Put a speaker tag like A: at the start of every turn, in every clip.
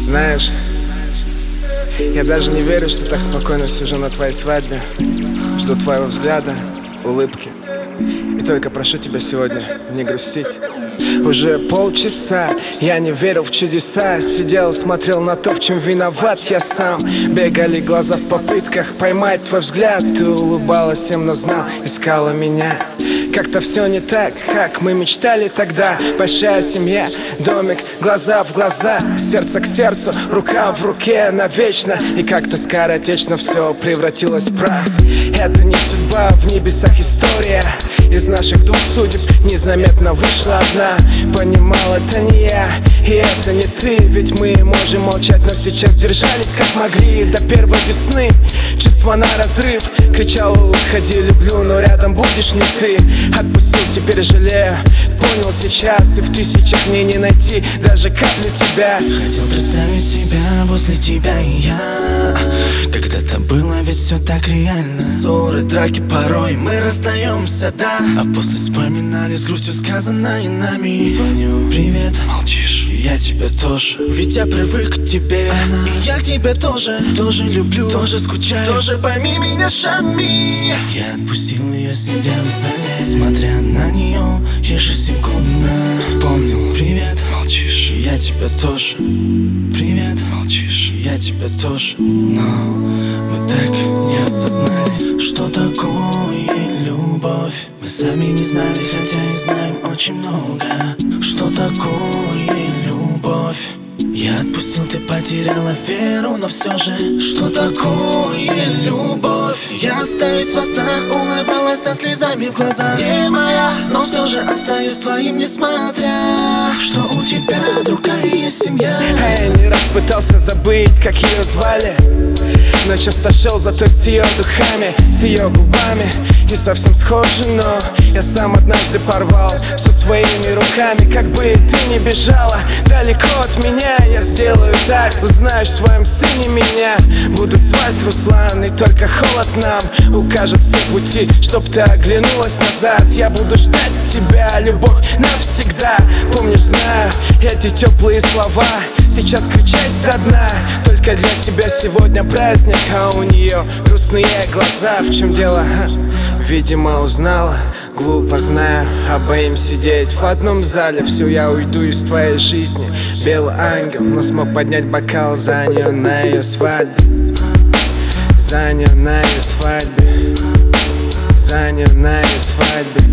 A: Знаешь, я даже не верю, что так спокойно сижу на твоей свадьбе. Жду твоего взгляда, улыбки. И только прошу тебя сегодня не грустить. Уже полчаса я не верил в чудеса. Сидел, смотрел на то, в чем виноват я сам. Бегали глаза в попытках поймать твой взгляд. Ты улыбалась всем, но знал, искала меня. Как-то все не так, как мы мечтали тогда. Большая семья, домик, глаза в глаза, сердце к сердцу, рука в руке навечно. И как-то скоротечно все превратилось в прах. Это не судьба, в небесах история. Из наших двух судеб незаметно вышла одна. Понимал, это не я, и это не ты. Ведь мы можем молчать, но сейчас держались как могли. До первой весны чувства на разрыв. Кричал, уходи, люблю, но рядом будешь не ты. Отпустил, теперь жалею, понял сейчас. И в тысячах мне не найти даже каплю тебя.
B: Хотел представить себя возле тебя и я. Когда-то было ведь все так реально. Ссоры, драки, порой мы расстаемся, да. А после вспоминали с грустью сказанное нами. Звоню, привет, молчишь, и я тебя тоже. Ведь я привык к тебе, и я к тебе тоже. Тоже люблю, тоже скучаю, тоже пойми меня шами. Я отпустил ее, сидя в зале, смотря на нее ежесекундно. Вспомнил, привет, молчишь, и я тебя тоже. Привет, молчишь, и я тебя тоже. Но мы так не осознали, что такое любовь. Мы сами не знали, хотя и знаем очень много. Что такое любовь? Я отпустил, ты потеряла веру, но все же, что такое любовь? Я остаюсь во снах, улыбалась со слезами в глазах. Не моя, но все же остаюсь твоим, несмотря, что у тебя другая есть семья.
A: А я не раз пытался забыть, как ее звали, но часто шел за той с ее духами, с ее губами. Не совсем схожи, но я сам однажды порвал все своими руками. Как бы ты ни бежала далеко от меня, я сделаю так. Узнаешь в своем сыне меня. Будут звать Руслан, и только холод нам укажет все пути, чтоб ты оглянулась назад. Я буду ждать тебя, любовь навсегда. Помнишь, знаю, эти теплые слова сейчас кричать до дна. Только для тебя сегодня праздник, а у нее грустные глаза. В чем дело? Видимо, узнала, глупо знаю. Обоим сидеть в одном зале. Все, я уйду из твоей жизни. Белый ангел, но смог поднять бокал за нее на ее свадьбе. За нее на ее свадьбе. За нее на ее свадьбе.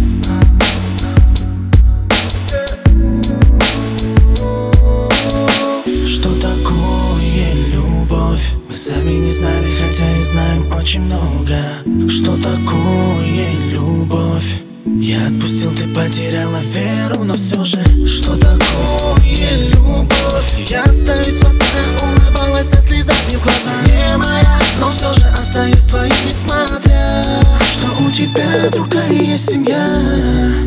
B: Что такое любовь? Мы сами не знали, хотя и знаем очень много. Что такое любовь? Я отпустил, ты потеряла веру, но все же, что такое любовь? Я остаюсь во снах, улыбалась со слезами в глазах. Не моя, но все же остаюсь твоим, несмотря, что у тебя другая есть семья.